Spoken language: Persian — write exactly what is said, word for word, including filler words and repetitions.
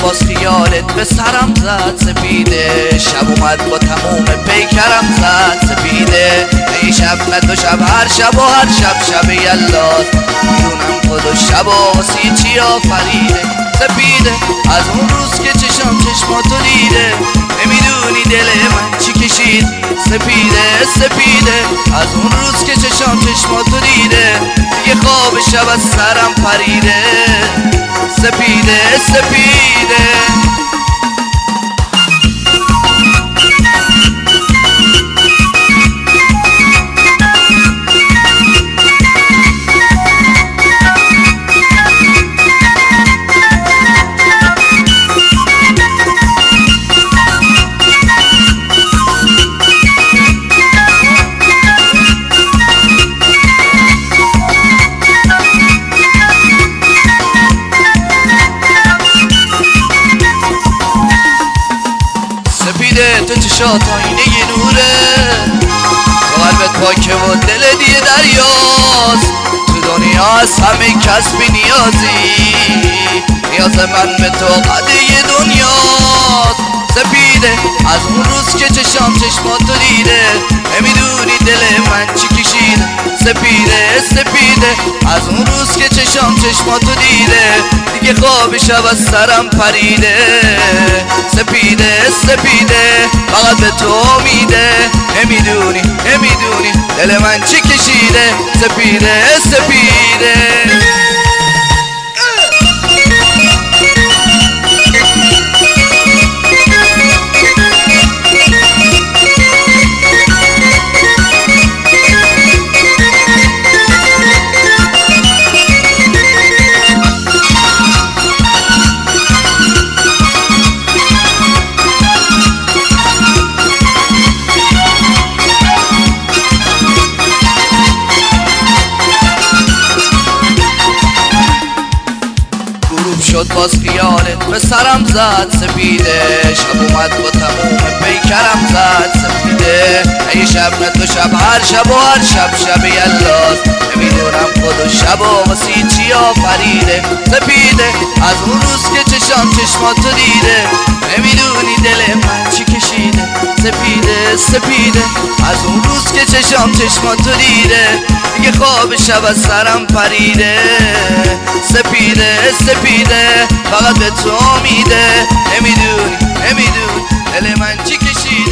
باز خیالت به سرم زد سپیده، شب اومد با تموم پیکرم زد سپیده. این شب نه دو شب، هر شب و هر شب شب یلاست، میدونم خود و شب و واسی چی آفریده سپیده. از اون روز که چشم چشماتو دیده، نمیدونی دل من چی کشید سپیده سپیده. از اون روز که چشم چشماتو دیده، دیگه خواب شب از سرم پریده سپیده سپیده. تو چشات آینه نوره، تو قلبت پاکه و دل دیه دریاست. تو دنیا از همه کس بی نیازی، نیاز من به تو قده دنیاست سپیده. از اون روز که چشام چشماتو دیده، نمیدونی دل من چی کشیده سپیده سپیده. از اون روز که چشام چشماتو دیده، دیگه خواب شب از سرم پریده سپیده سپیده. فقط به تو امیده، نمیدونی نمیدونی دل من چی کشیده سپیده سپیده. شد باز خیالت به سرم زد سپیده، شب اومد با تموم پیکرم زد سپیده. ای شب نه دو شب، هر شب و هر شب شب یلاست، نمیدونم خود و شب و واسی چی آفریده سپیده. از اون روز که چشام چشماتو دیده، نمیدونی دل من چی کشیده سپیده سپیده. از اون روز که چشام چشماتو دیده، دیگه خواب شب از سرم پریده سپیده سپیده. فقط به تو امیده، نمیدونی نمیدونی دل من چی کشیده.